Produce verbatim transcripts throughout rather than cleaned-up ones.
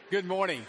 Good morning.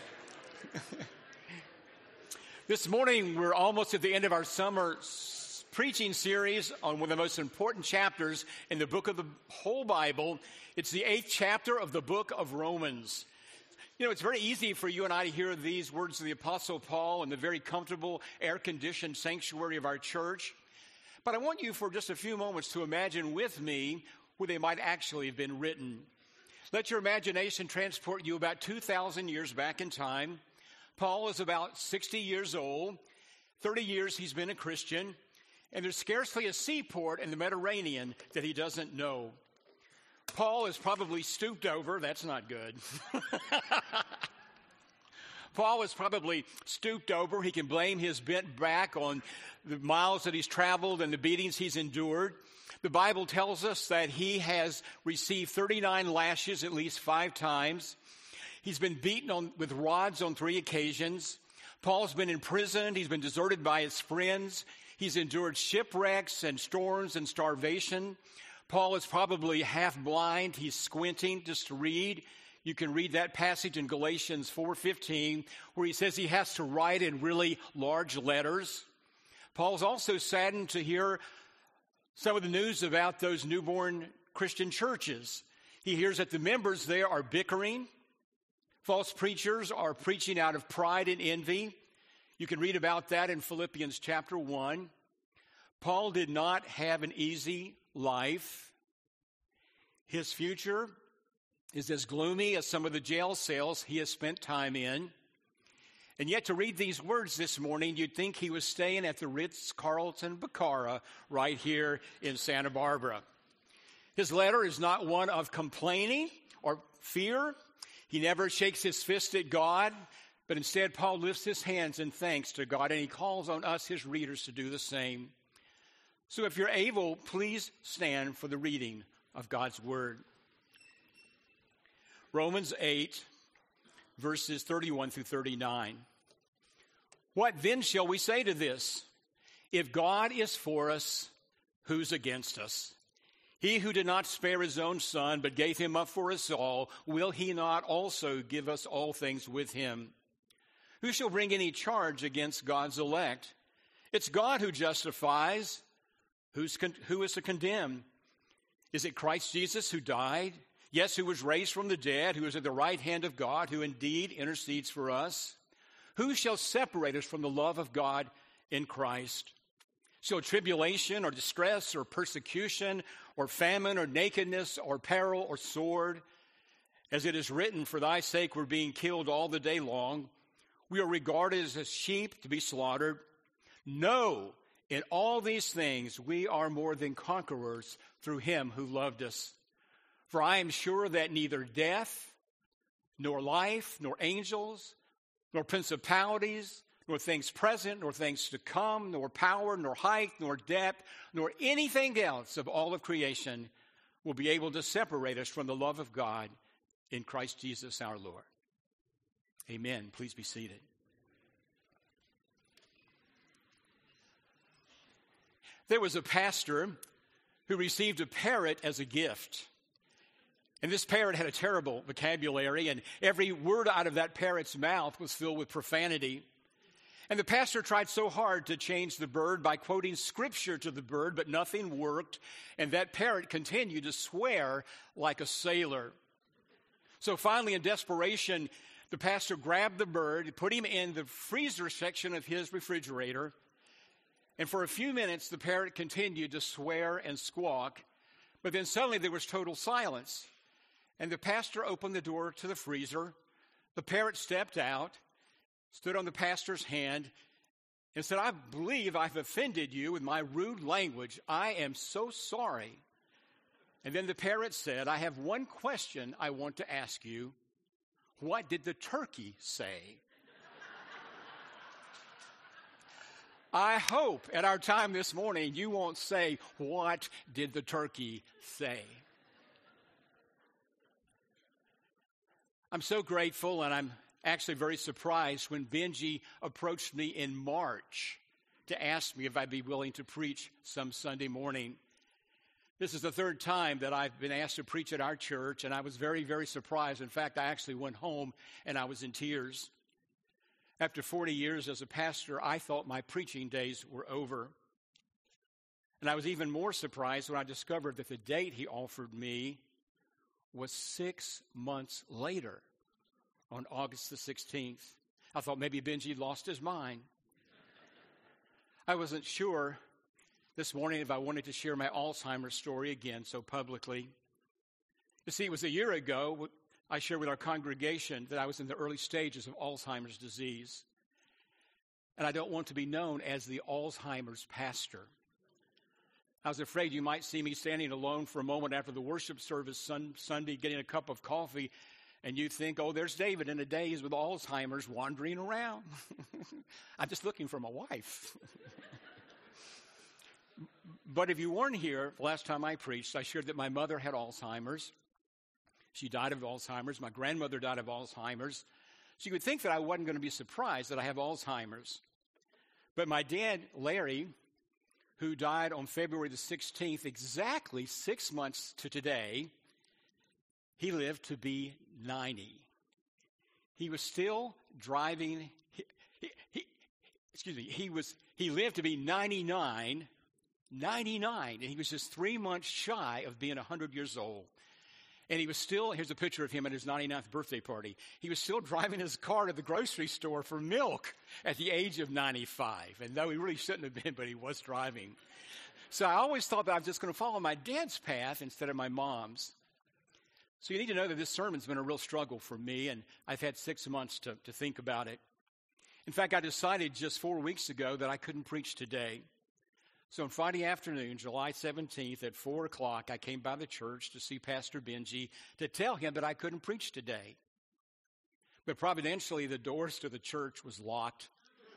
This morning, we're almost at the end of our summer s- preaching series on one of the most important chapters in the book of the whole Bible. It's the eighth chapter of the book of Romans. You know, it's very easy for you and I to hear these words of the Apostle Paul in the very comfortable, air-conditioned sanctuary of our church. But I want you for just a few moments to imagine with me where they might actually have been written. Let your imagination transport you about two thousand years back in time. Paul is about sixty years old. thirty years he's been a Christian. And there's scarcely a seaport in the Mediterranean that he doesn't know. Paul is probably stooped over. That's not good. Paul is probably stooped over. He can blame his bent back on the miles that he's traveled and the beatings he's endured. The Bible tells us that he has received thirty-nine lashes at least five times. He's been beaten on, with rods on three occasions. Paul's been imprisoned. He's been deserted by his friends. He's endured shipwrecks and storms and starvation. Paul is probably half blind. He's squinting just to read. You can read that passage in Galatians four fifteen where he says he has to write in really large letters. Paul's also saddened to hear some of the news about those newborn Christian churches. He hears that the members there are bickering. False preachers are preaching out of pride and envy. You can read about that in Philippians chapter one. Paul did not have an easy life. His future is as gloomy as some of the jail cells he has spent time in. And yet to read these words this morning, you'd think he was staying at the Ritz-Carlton Bacara right here in Santa Barbara. His letter is not one of complaining or fear. He never shakes his fist at God, but instead Paul lifts his hands in thanks to God, and he calls on us, his readers, to do the same. So if you're able, please stand for the reading of God's word. Romans eight, verses thirty-one through thirty-nine. What then shall we say to this? If God is for us, who's against us? He who did not spare his own son, but gave him up for us all, will he not also give us all things with him? Who shall bring any charge against God's elect? It's God who justifies. Who's con- who is to condemn? Is it Christ Jesus who died? Yes, who was raised from the dead, who is at the right hand of God, who indeed intercedes for us? Who shall separate us from the love of God in Christ? Shall tribulation or distress or persecution or famine or nakedness or peril or sword? As it is written, for thy sake we're being killed all the day long. We are regarded as sheep to be slaughtered. No, in all these things we are more than conquerors through him who loved us. For I am sure that neither death, nor life, nor angels, nor principalities, nor things present, nor things to come, nor power, nor height, nor depth, nor anything else of all of creation will be able to separate us from the love of God in Christ Jesus our Lord. Amen. Please be seated. There was a pastor who received a parrot as a gift. And this parrot had a terrible vocabulary, and every word out of that parrot's mouth was filled with profanity. And the pastor tried so hard to change the bird by quoting scripture to the bird, but nothing worked, and that parrot continued to swear like a sailor. So finally, in desperation, the pastor grabbed the bird, put him in the freezer section of his refrigerator, and for a few minutes, the parrot continued to swear and squawk, but then suddenly there was total silence. And the pastor opened the door to the freezer. The parrot stepped out, stood on the pastor's hand, and said, I believe I've offended you with my rude language. I am so sorry. And then the parrot said, I have one question I want to ask you. What did the turkey say? I hope at our time this morning you won't say, what did the turkey say? I'm so grateful, and I'm actually very surprised when Benji approached me in March to ask me if I'd be willing to preach some Sunday morning. This is the third time that I've been asked to preach at our church, and I was very, very surprised. In fact, I actually went home and I was in tears. After forty years as a pastor, I thought my preaching days were over. And I was even more surprised when I discovered that the date he offered me was six months later, on August the sixteenth. I thought maybe Benji lost his mind. I wasn't sure this morning if I wanted to share my Alzheimer's story again so publicly. You see, it was a year ago I shared with our congregation that I was in the early stages of Alzheimer's disease. And I don't want to be known as the Alzheimer's pastor. I was afraid you might see me standing alone for a moment after the worship service sun, Sunday, getting a cup of coffee, and you think, oh, there's David in a daze with Alzheimer's wandering around. I'm just looking for my wife. But if you weren't here the last time I preached, I shared that my mother had Alzheimer's. She died of Alzheimer's. My grandmother died of Alzheimer's. So you would think that I wasn't going to be surprised that I have Alzheimer's. But my dad, Larry, who died on February the sixteenth, exactly six months to today, he lived to be ninety. He was still driving. He, he, he, excuse me. He was. He lived to be ninety-nine. ninety-nine, and he was just three months shy of being one hundred years old. And he was still, here's a picture of him at his ninety-ninth birthday party. He was still driving his car to the grocery store for milk at the age of ninety-five. And though he really shouldn't have been, but he was driving. So I always thought that I was just going to follow my dad's path instead of my mom's. So you need to know that this sermon's been a real struggle for me, and I've had six months to, to think about it. In fact, I decided just four weeks ago that I couldn't preach today. So on Friday afternoon, July seventeenth at four o'clock, I came by the church to see Pastor Benji to tell him that I couldn't preach today. But providentially, the doors to the church was locked.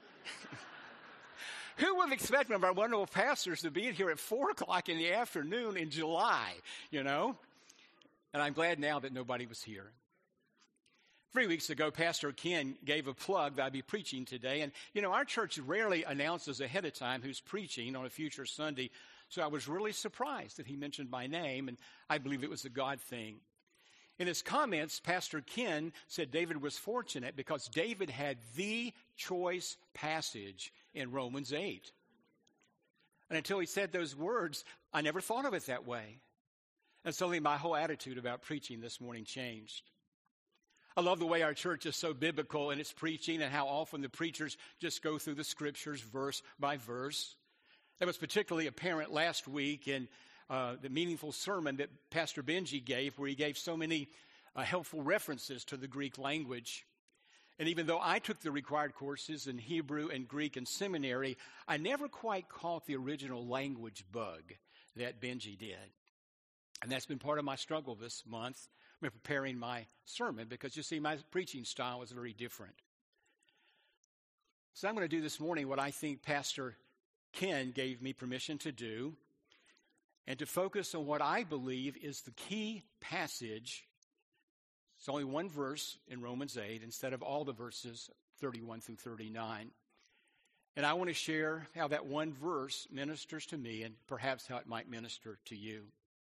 Who would have expected one of our wonderful pastors to be here at four o'clock in the afternoon in July, you know? And I'm glad now that nobody was here. Three weeks ago, Pastor Ken gave a plug that I'd be preaching today. And, you know, our church rarely announces ahead of time who's preaching on a future Sunday. So I was really surprised that he mentioned my name, and I believe it was a God thing. In his comments, Pastor Ken said David was fortunate because David had the choice passage in Romans eight. And until he said those words, I never thought of it that way. And suddenly my whole attitude about preaching this morning changed. I love the way our church is so biblical in its preaching and how often the preachers just go through the scriptures verse by verse. That was particularly apparent last week in uh, the meaningful sermon that Pastor Benji gave, where he gave so many uh, helpful references to the Greek language. And even though I took the required courses in Hebrew and Greek in seminary, I never quite caught the original language bug that Benji did. And that's been part of my struggle this month. I'm preparing my sermon because, you see, my preaching style is very different. So I'm going to do this morning what I think Pastor Ken gave me permission to do, and to focus on what I believe is the key passage. It's only one verse in Romans eight instead of all the verses thirty-one through thirty-nine. And I want to share how that one verse ministers to me and perhaps how it might minister to you.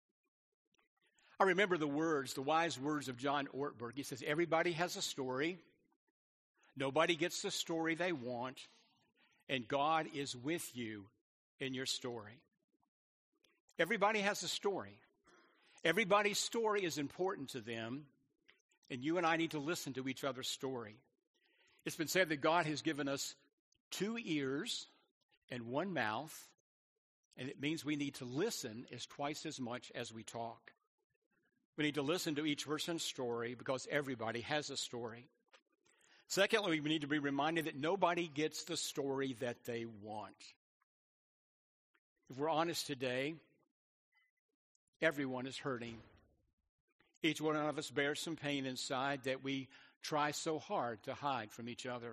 I remember the words, the wise words of John Ortberg. He says, everybody has a story. Nobody gets the story they want. And God is with you in your story. Everybody has a story. Everybody's story is important to them. And you and I need to listen to each other's story. It's been said that God has given us two ears and one mouth. And it means we need to listen as twice as much as we talk. We need to listen to each person's story because everybody has a story. Secondly, we need to be reminded that nobody gets the story that they want. If we're honest today, everyone is hurting. Each one of us bears some pain inside that we try so hard to hide from each other.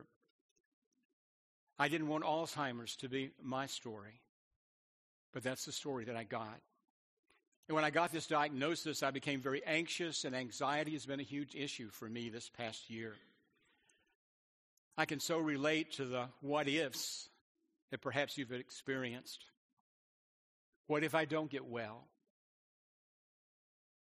I didn't want Alzheimer's to be my story, but that's the story that I got. And when I got this diagnosis, I became very anxious, and anxiety has been a huge issue for me this past year. I can so relate to the what-ifs that perhaps you've experienced. What if I don't get well?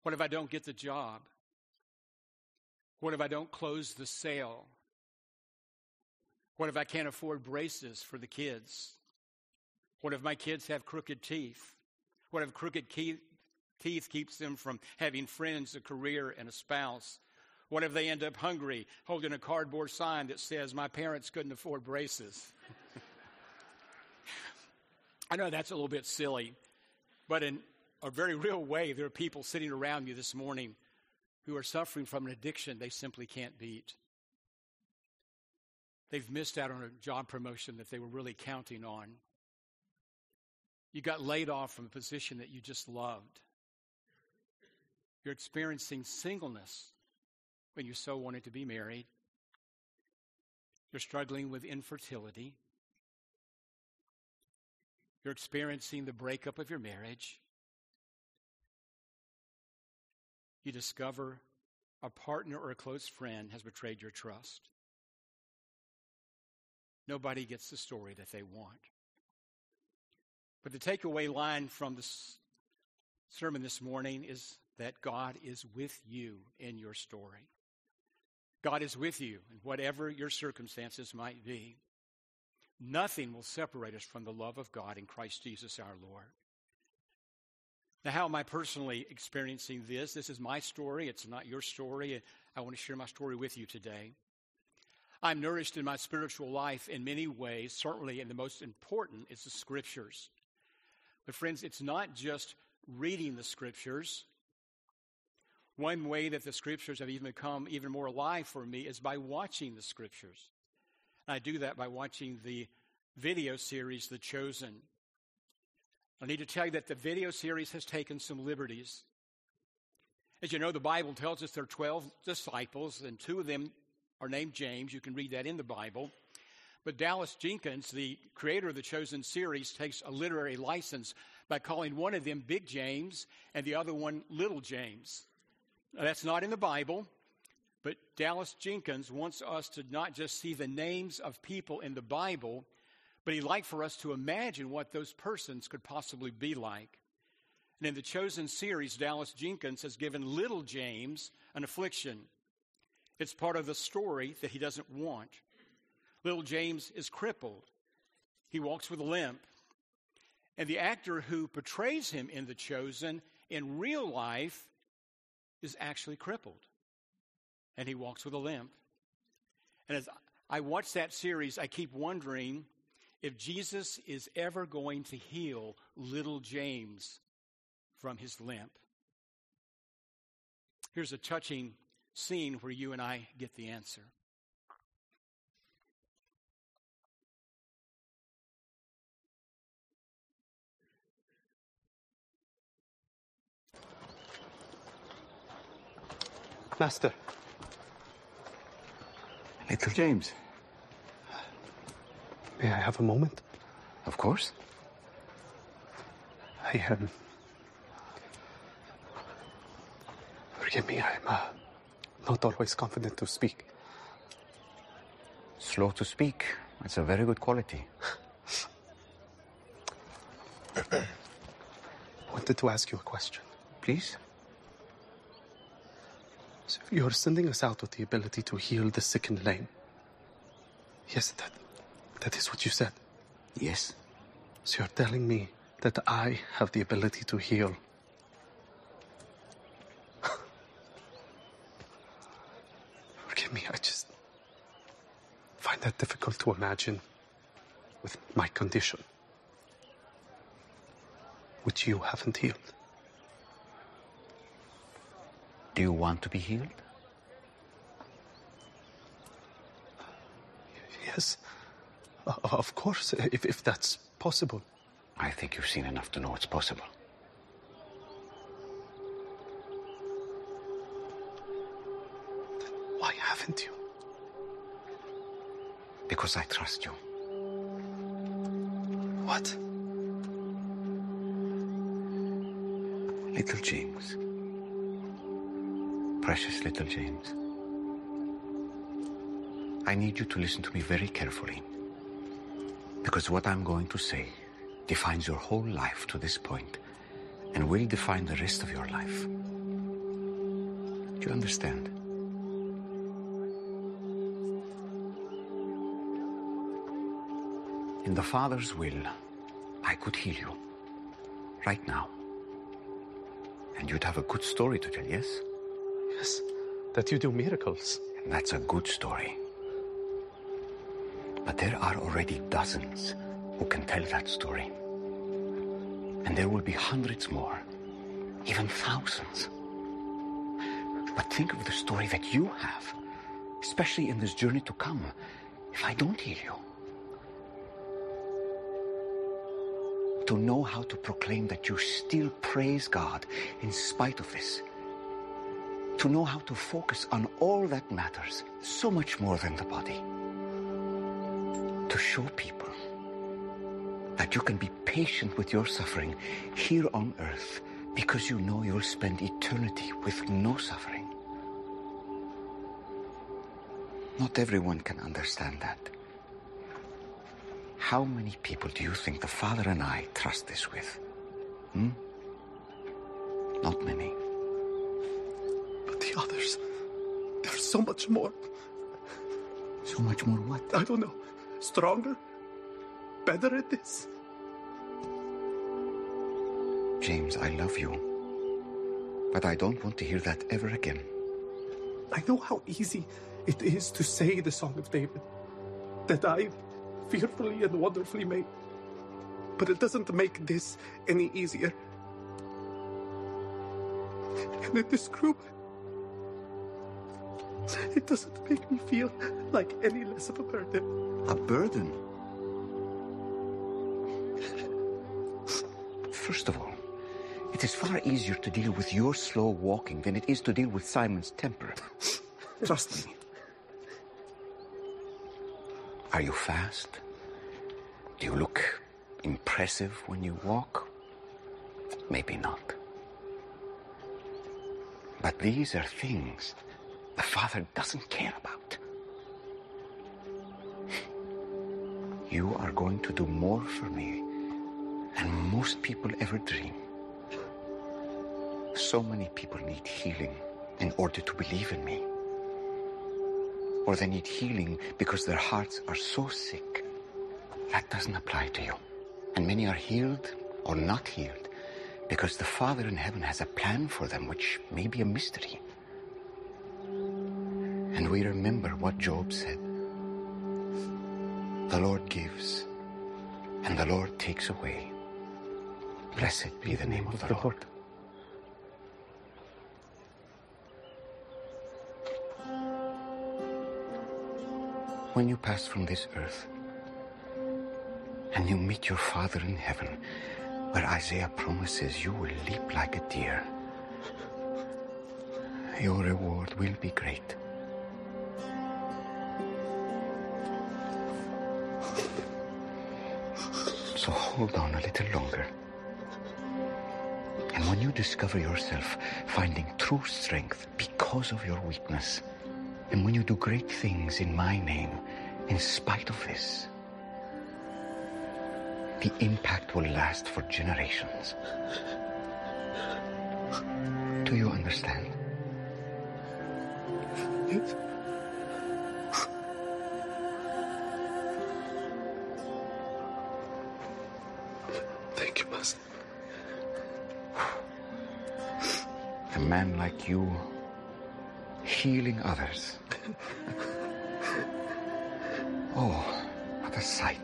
What if I don't get the job? What if I don't close the sale? What if I can't afford braces for the kids? What if my kids have crooked teeth? What if crooked ke- teeth keeps them from having friends, a career, and a spouse? What if they end up hungry, holding a cardboard sign that says, my parents couldn't afford braces? I know that's a little bit silly, but in a very real way, there are people sitting around you this morning who are suffering from an addiction they simply can't beat. They've missed out on a job promotion that they were really counting on. You got laid off from a position that you just loved. You're experiencing singleness when you so wanted to be married. You're struggling with infertility. You're experiencing the breakup of your marriage. You discover a partner or a close friend has betrayed your trust. Nobody gets the story that they want. But the takeaway line from this sermon this morning is that God is with you in your story. God is with you in whatever your circumstances might be. Nothing will separate us from the love of God in Christ Jesus our Lord. Now, how am I personally experiencing this? This is my story. It's not your story. I want to share my story with you today. I'm nourished in my spiritual life in many ways. Certainly, and the most important is the Scriptures. But friends, it's not just reading the Scriptures. One way that the Scriptures have even become even more alive for me is by watching the Scriptures. I do that by watching the video series, The Chosen. I need to tell you that the video series has taken some liberties. As you know, the Bible tells us there are twelve disciples, and two of them are named James. You can read that in the Bible. But Dallas Jenkins, the creator of the Chosen series, takes a literary license by calling one of them Big James and the other one Little James. Now, that's not in the Bible, but Dallas Jenkins wants us to not just see the names of people in the Bible, but he'd like for us to imagine what those persons could possibly be like. And in the Chosen series, Dallas Jenkins has given Little James an affliction. It's part of the story that he doesn't want. Little James is crippled. He walks with a limp. And the actor who portrays him in The Chosen in real life is actually crippled. And he walks with a limp. And as I watch that series, I keep wondering if Jesus is ever going to heal little James from his limp. Here's a touching scene where you and I get the answer. Master. Little James. May I have a moment? Of course. I am... Um, forgive me, I'm uh, not always confident to speak. Slow to speak. It's a very good quality. I wanted to ask you a question. Please? So you're sending us out with the ability to heal the sick and lame. Yes, that, that is what you said. Yes. So you're telling me that I have the ability to heal. Forgive me, I just find that difficult to imagine with my condition, which you haven't healed. Do you want to be healed? Yes, uh, of course, if, if that's possible. I think you've seen enough to know it's possible. Then why haven't you? Because I trust you. What? Little James. Precious little James. I need you to listen to me very carefully. Because what I'm going to say defines your whole life to this point and will define the rest of your life. you understand? In the Father's will, I could heal you. Right now. And you'd have a good story to tell, yes? Yes, that you do miracles. And that's a good story. But there are already dozens who can tell that story. And there will be hundreds more, even thousands. But think of the story that you have, especially in this journey to come, if I don't heal you. To know how to proclaim that you still praise God in spite of this. To know how to focus on all that matters, so much more than the body. To show people that you can be patient with your suffering here on earth because you know you'll spend eternity with no suffering. Not everyone can understand that. How many people do you think the Father and I trust this with? Hmm? Not many. But the others, there's so much more. So much more what? I don't know. Stronger? Better at this? James, I love you. But I don't want to hear that ever again. I know how easy it is to say the Song of David. That I fearfully and wonderfully made. But it doesn't make this any easier. And in this group, it doesn't make me feel like any less of a burden. A burden? First of all, it is far easier to deal with your slow walking than it is to deal with Simon's temper. Trust me. Are you fast? Do you look impressive when you walk? Maybe not. But these are things the Father doesn't care about. You are going to do more for me than most people ever dream. So many people need healing in order to believe in me. Or they need healing because their hearts are so sick. That doesn't apply to you. And many are healed or not healed because the Father in heaven has a plan for them which may be a mystery. And we remember what Job said. The Lord gives, and the Lord takes away. Blessed be the name of the Lord. When you pass from this earth and you meet your Father in heaven, where Isaiah promises you will leap like a deer, your reward will be great. So hold on a little longer. And when you discover yourself finding true strength because of your weakness, and when you do great things in my name, in spite of this, the impact will last for generations. Do you understand? Yes. Thank you, Master. A man like you healing others. Oh, what a sight.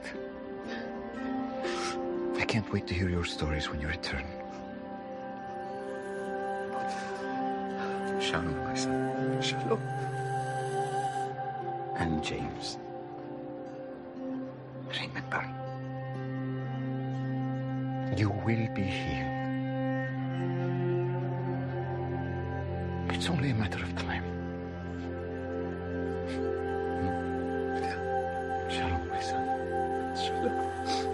I can't wait to hear your stories when you return. Shalom, my son. Shalom. And James. Remember, you will be healed. It's only a matter of time. Shalom, my son. Shalom.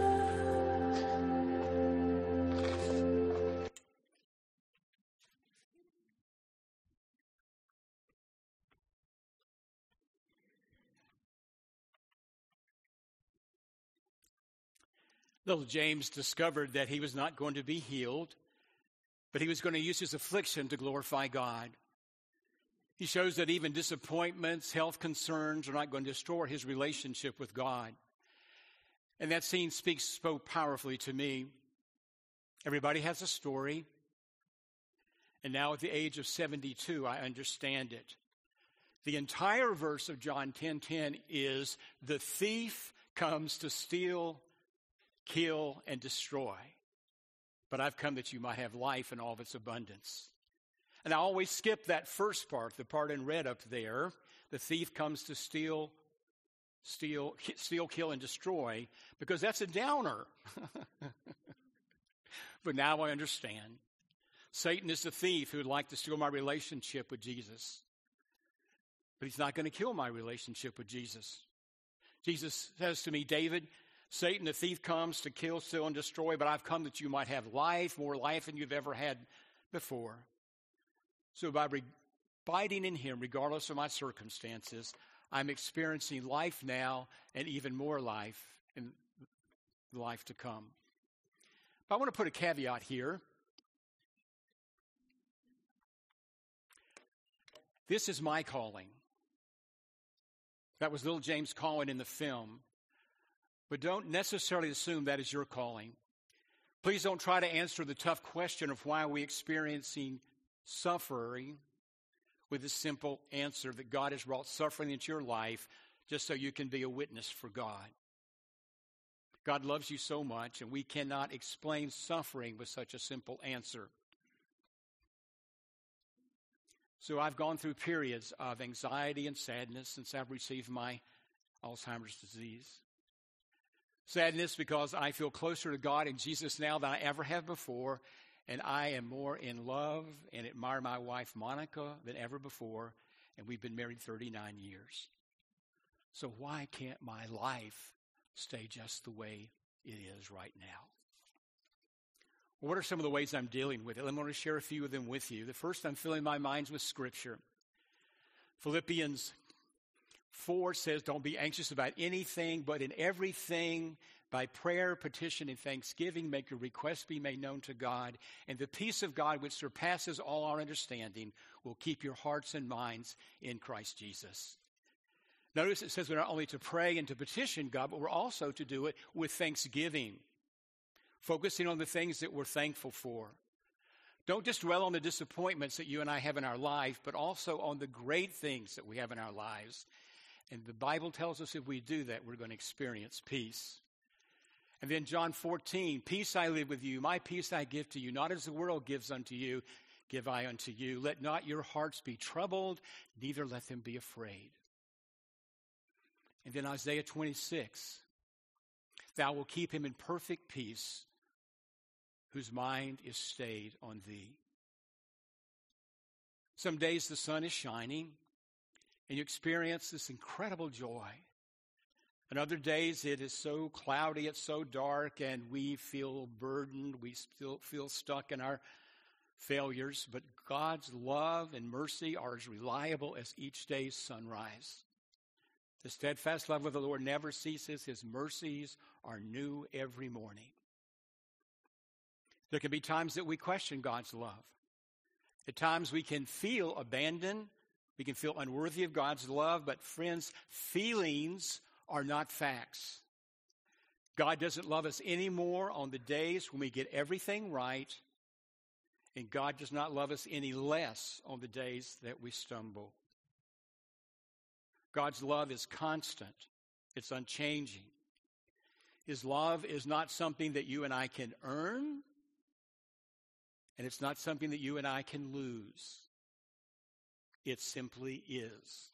Little James discovered that he was not going to be healed, but he was going to use his affliction to glorify God. He shows that even disappointments, health concerns are not going to destroy his relationship with God. And that scene speaks so powerfully to me. Everybody has a story. And now at the age of seventy-two, I understand it. The entire verse of John ten ten is, the thief comes to steal, kill, and destroy. But I've come that you might have life in all of its abundance. And I always skip that first part, the part in red up there. The thief comes to steal, steal, steal, kill, and destroy, because that's a downer. But now I understand. Satan is the thief who would like to steal my relationship with Jesus. But he's not going to kill my relationship with Jesus. Jesus says to me, David, Satan, the thief, comes to kill, steal, and destroy, but I've come that you might have life, more life than you've ever had before. So by abiding in him, regardless of my circumstances, I'm experiencing life now and even more life in the life to come. But I want to put a caveat here. This is my calling. That was little James calling in the film. But don't necessarily assume that is your calling. Please don't try to answer the tough question of why are we experiencing suffering with the simple answer that God has brought suffering into your life just so you can be a witness for God. God loves you so much, and we cannot explain suffering with such a simple answer. So I've gone through periods of anxiety and sadness since I've received my Alzheimer's disease. Sadness because I feel closer to God and Jesus now than I ever have before, and I am more in love and admire my wife Monica than ever before, and we've been married thirty-nine years. So why can't my life stay just the way it is right now? What are some of the ways I'm dealing with it? I'm going to share a few of them with you. The first, I'm filling my minds with Scripture. Philippians four says, don't be anxious about anything, but in everything, by prayer, petition, and thanksgiving, make your requests be made known to God, and the peace of God, which surpasses all our understanding, will keep your hearts and minds in Christ Jesus. Notice it says we're not only to pray and to petition God, but we're also to do it with thanksgiving, focusing on the things that we're thankful for. Don't just dwell on the disappointments that you and I have in our life, but also on the great things that we have in our lives. And the Bible tells us if we do that, we're going to experience peace. And then John fourteen, peace I live with you, my peace I give to you, not as the world gives unto you, give I unto you. Let not your hearts be troubled, neither let them be afraid. And then Isaiah twenty-six, thou wilt keep him in perfect peace, whose mind is stayed on thee. Some days the sun is shining, and you experience this incredible joy. And other days it is so cloudy, it's so dark, and we feel burdened, we still feel stuck in our failures. But God's love and mercy are as reliable as each day's sunrise. The steadfast love of the Lord never ceases. His mercies are new every morning. There can be times that we question God's love. At times we can feel abandoned. We can feel unworthy of God's love. But friends, feelings are not facts. God doesn't love us anymore on the days when we get everything right. And God does not love us any less on the days that we stumble. God's love is constant. It's unchanging. His love is not something that you and I can earn. And it's not something that you and I can lose. It simply is.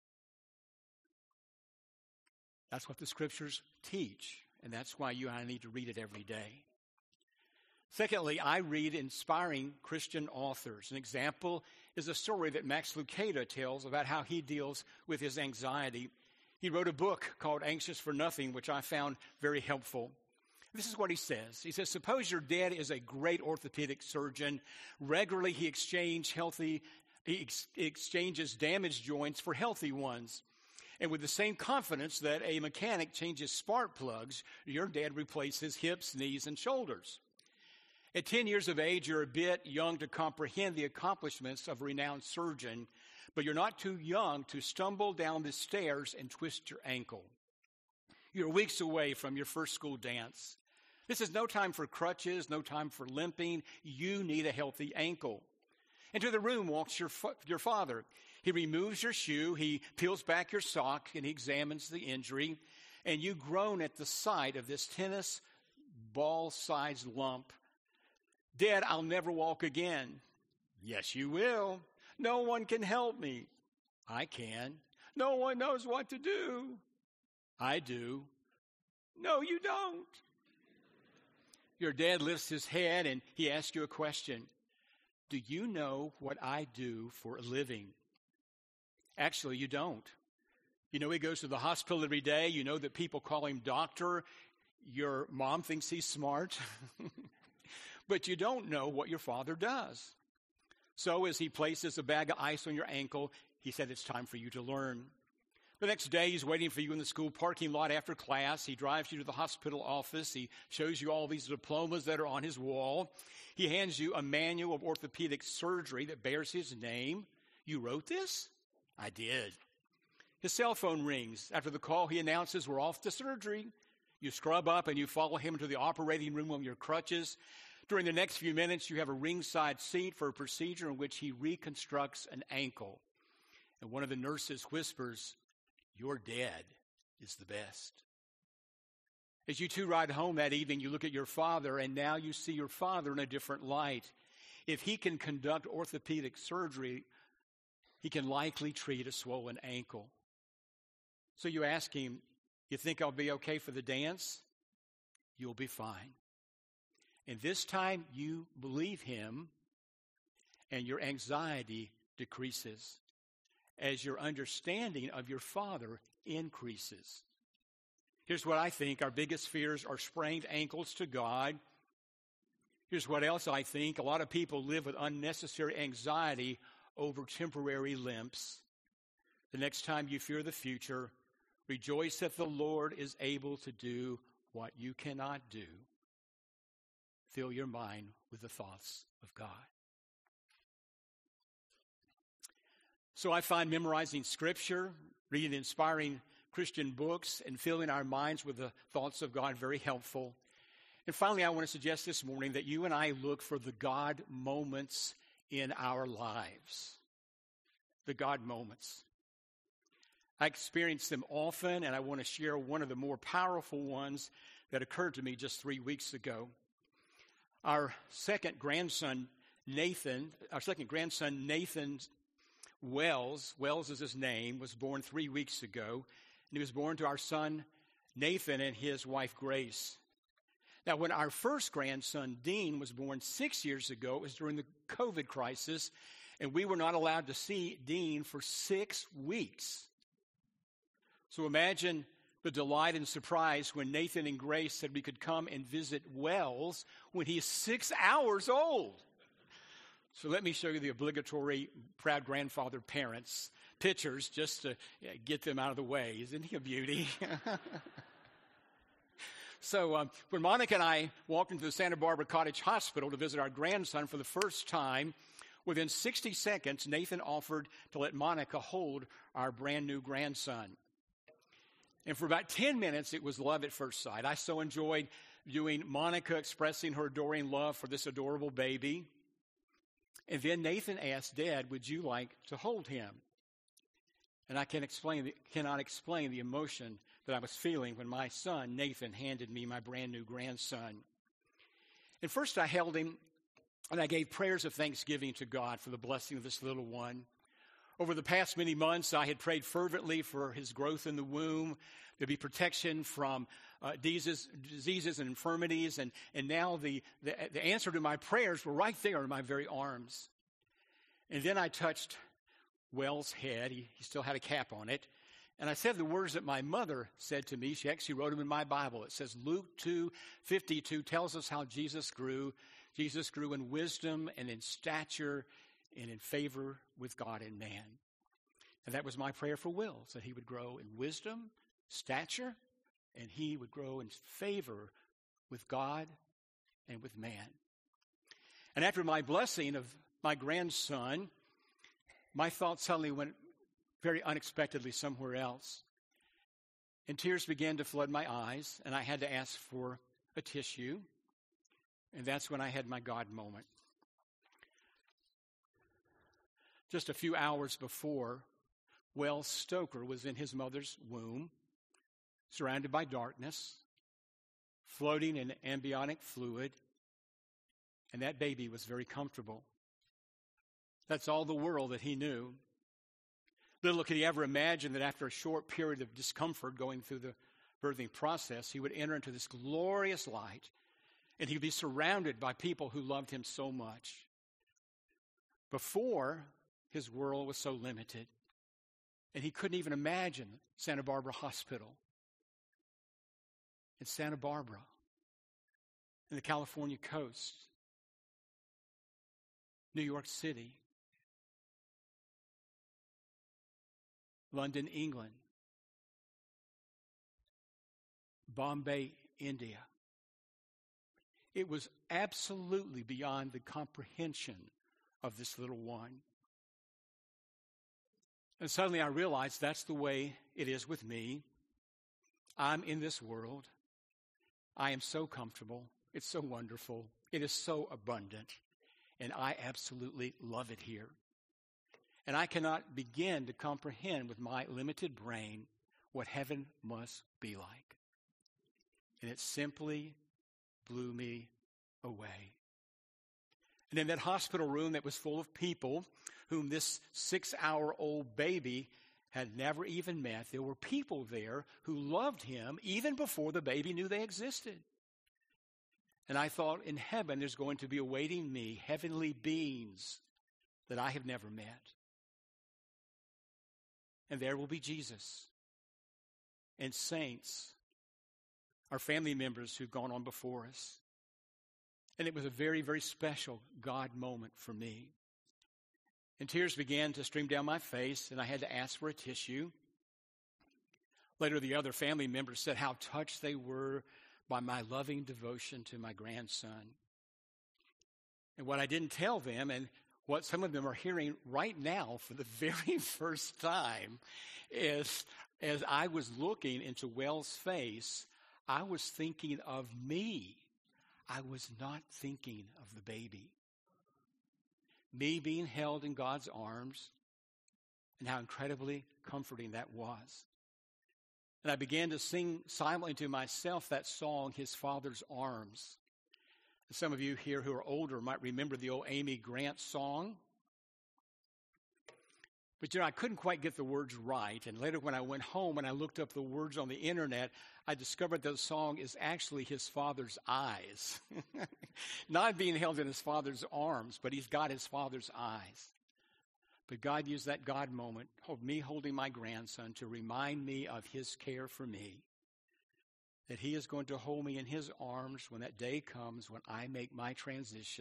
That's what the Scriptures teach, and that's why you and I need to read it every day. Secondly, I read inspiring Christian authors. An example is a story that Max Lucado tells about how he deals with his anxiety. He wrote a book called Anxious for Nothing, which I found very helpful. This is what he says. He says, suppose your dad is a great orthopedic surgeon. Regularly he exchange healthy, he ex- exchanges damaged joints for healthy ones. And with the same confidence that a mechanic changes spark plugs, your dad replaces hips, knees, and shoulders. At ten years of age, you're a bit young to comprehend the accomplishments of a renowned surgeon, but you're not too young to stumble down the stairs and twist your ankle. You're weeks away from your first school dance. This is no time for crutches, no time for limping. You need a healthy ankle. Into the room walks your, fa- your father. He removes your shoe, he peels back your sock, and he examines the injury. And you groan at the sight of this tennis ball-sized lump. Dad, I'll never walk again. Yes, you will. No one can help me. I can. No one knows what to do. I do. No, you don't. Your dad lifts his head and he asks you a question. Do you know what I do for a living? Actually, you don't. You know he goes to the hospital every day. You know that people call him doctor. Your mom thinks he's smart. But you don't know what your father does. So as he places a bag of ice on your ankle, he said it's time for you to learn. The next day, he's waiting for you in the school parking lot after class. He drives you to the hospital office. He shows you all these diplomas that are on his wall. He hands you a manual of orthopedic surgery that bears his name. You wrote this? I did. His cell phone rings. After the call, he announces we're off to surgery. You scrub up and you follow him to the operating room on your crutches. During the next few minutes, you have a ringside seat for a procedure in which he reconstructs an ankle. And one of the nurses whispers, "Your dad is the best." As you two ride home that evening, you look at your father, and now you see your father in a different light. If he can conduct orthopedic surgery, he can likely treat a swollen ankle. So you ask him, "You think I'll be okay for the dance?" "You'll be fine." And this time you believe him, and your anxiety decreases as your understanding of your father increases. Here's what I think. Our biggest fears are sprained ankles to God. Here's what else I think. A lot of people live with unnecessary anxiety over temporary limps. The next time you fear the future, rejoice that the Lord is able to do what you cannot do. Fill your mind with the thoughts of God. So I find memorizing Scripture, reading inspiring Christian books, and filling our minds with the thoughts of God very helpful. And finally, I want to suggest this morning that you and I look for the God moments in our lives. The God moments. I experience them often, and I want to share one of the more powerful ones that occurred to me just three weeks ago. Our second grandson, Nathan, our second grandson, Nathan Wells, Wells is his name, was born three weeks ago. And he was born to our son, Nathan, and his wife, Grace. Now, when our first grandson, Dean, was born six years ago, it was during the COVID crisis, and we were not allowed to see Dean for six weeks. So imagine the delight and surprise when Nathan and Grace said we could come and visit Wells when he's six hours old. So let me show you the obligatory proud grandfather parents pictures just to yeah, get them out of the way. Isn't he a beauty? So um, when Monica and I walked into the Santa Barbara Cottage Hospital to visit our grandson for the first time, within sixty seconds, Nathan offered to let Monica hold our brand new grandson. And for about ten minutes, it was love at first sight. I so enjoyed viewing Monica expressing her adoring love for this adorable baby. And then Nathan asked, "Dad, would you like to hold him?" And I can explain the, cannot explain the emotion that I was feeling when my son, Nathan, handed me my brand new grandson. And first I held him, and I gave prayers of thanksgiving to God for the blessing of this little one. Over the past many months, I had prayed fervently for his growth in the womb, there be protection from uh, diseases, diseases and infirmities, and, and now the, the, the answer to my prayers were right there in my very arms. And then I touched Wells' head. He, he still had a cap on it. And I said the words that my mother said to me. She actually wrote them in my Bible. It says Luke two fifty-two tells us how Jesus grew. Jesus grew in wisdom and in stature and in favor with God and man. And that was my prayer for Wills, that he would grow in wisdom, stature, and he would grow in favor with God and with man. And after my blessing of my grandson, my thoughts suddenly went very unexpectedly somewhere else. And tears began to flood my eyes, and I had to ask for a tissue. And that's when I had my God moment. Just a few hours before, Wells Stoker was in his mother's womb, surrounded by darkness, floating in amniotic fluid, and that baby was very comfortable. That's all the world that he knew. Little could he ever imagine that after a short period of discomfort going through the birthing process, he would enter into this glorious light, and he'd be surrounded by people who loved him so much. Before, his world was so limited, and he couldn't even imagine Santa Barbara Hospital. In Santa Barbara, in the California coast, New York City, London, England, Bombay, India. It was absolutely beyond the comprehension of this little one. And suddenly I realized that's the way it is with me. I'm in this world. I am so comfortable. It's so wonderful. It is so abundant. And I absolutely love it here. And I cannot begin to comprehend with my limited brain what heaven must be like. And it simply blew me away. And in that hospital room that was full of people whom this six-hour-old baby had never even met, there were people there who loved him even before the baby knew they existed. And I thought, in heaven, there's going to be awaiting me heavenly beings that I have never met. And there will be Jesus and saints, our family members who've gone on before us. And it was a very, very special God moment for me. And tears began to stream down my face, and I had to ask for a tissue. Later, the other family members said how touched they were by my loving devotion to my grandson. And what I didn't tell them, and what some of them are hearing right now for the very first time, is as I was looking into Wells' face, I was thinking of me. I was not thinking of the baby. Me being held in God's arms, and how incredibly comforting that was. And I began to sing silently to myself that song, His Father's Arms. And some of you here who are older might remember the old Amy Grant song. But, you know, I couldn't quite get the words right. And later when I went home and I looked up the words on the internet, I discovered that the song is actually his father's eyes. Not being held in his father's arms, but he's got his father's eyes. But God used that God moment, me holding my grandson, to remind me of his care for me. That he is going to hold me in his arms when that day comes when I make my transition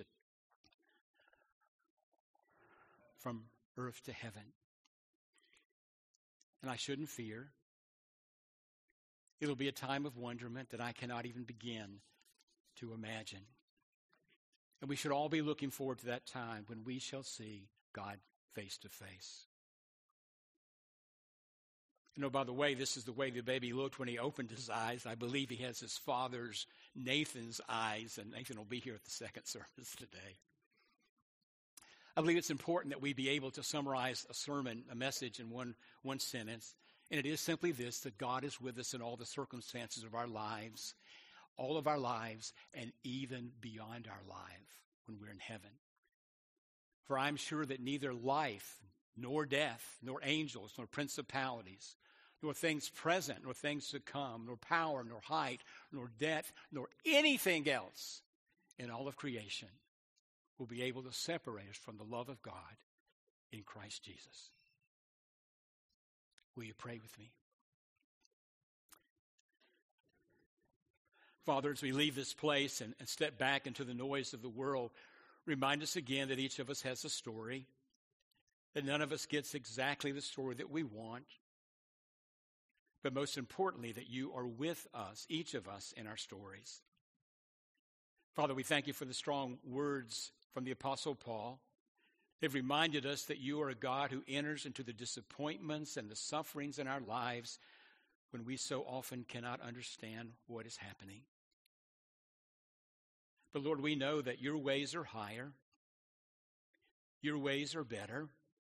from earth to heaven. And I shouldn't fear. It'll be a time of wonderment that I cannot even begin to imagine. And we should all be looking forward to that time when we shall see God face to face. You know, by the way, this is the way the baby looked when he opened his eyes. I believe he has his father's, Nathan's eyes, and Nathan will be here at the second service today. I believe it's important that we be able to summarize a sermon, a message in one, one sentence. And it is simply this, that God is with us in all the circumstances of our lives, all of our lives, and even beyond our life when we're in heaven. For I'm sure that neither life, nor death, nor angels, nor principalities, nor things present, nor things to come, nor power, nor height, nor depth, nor anything else in all of creation will be able to separate us from the love of God in Christ Jesus. Will you pray with me? Father, as we leave this place and, and step back into the noise of the world, remind us again that each of us has a story, that none of us gets exactly the story that we want, but most importantly, that you are with us, each of us, in our stories. Father, we thank you for the strong words from the Apostle Paul, They've reminded us that you are a God who enters into the disappointments and the sufferings in our lives when we so often cannot understand what is happening. But Lord, we know that your ways are higher. Your ways are better.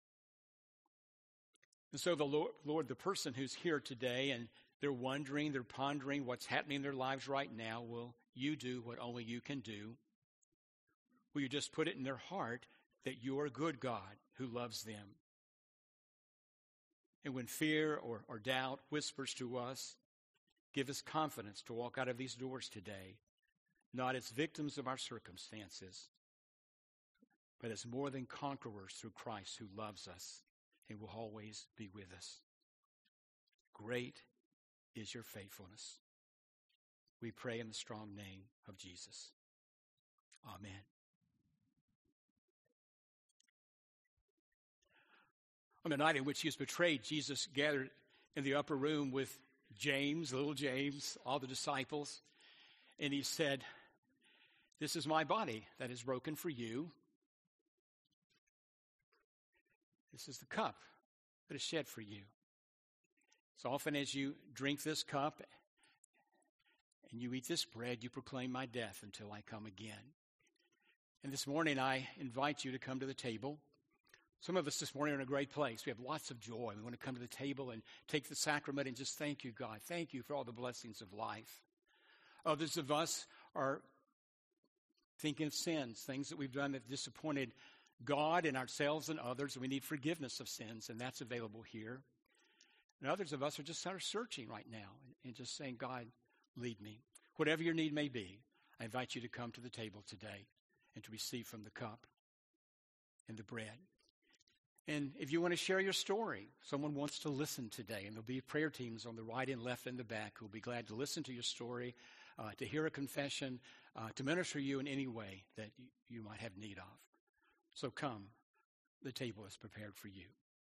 And so the Lord, Lord, the person who's here today and they're wondering, they're pondering what's happening in their lives right now, will you do what only you can do? Will you just put it in their heart that you're a good God who loves them? And when fear or, or doubt whispers to us, give us confidence to walk out of these doors today, not as victims of our circumstances, but as more than conquerors through Christ who loves us and will always be with us. Great is your faithfulness. We pray in the strong name of Jesus. Amen. On the night in which he was betrayed, Jesus gathered in the upper room with James, little James, all the disciples, and he said, "This is my body that is broken for you. This is the cup that is shed for you. So often as you drink this cup and you eat this bread, you proclaim my death until I come again." And this morning I invite you to come to the table. Some of us this morning are in a great place. We have lots of joy. We want to come to the table and take the sacrament and just thank you, God. Thank you for all the blessings of life. Others of us are thinking of sins, things that we've done that disappointed God and ourselves and others, and we need forgiveness of sins, and that's available here. And others of us are just sort of searching right now and, and just saying, God, lead me. Whatever your need may be, I invite you to come to the table today and to receive from the cup and the bread. And if you want to share your story, someone wants to listen today, and there'll be prayer teams on the right and left and the back who will be glad to listen to your story, uh, to hear a confession, uh, to minister you in any way that you, you might have need of. So come, the table is prepared for you.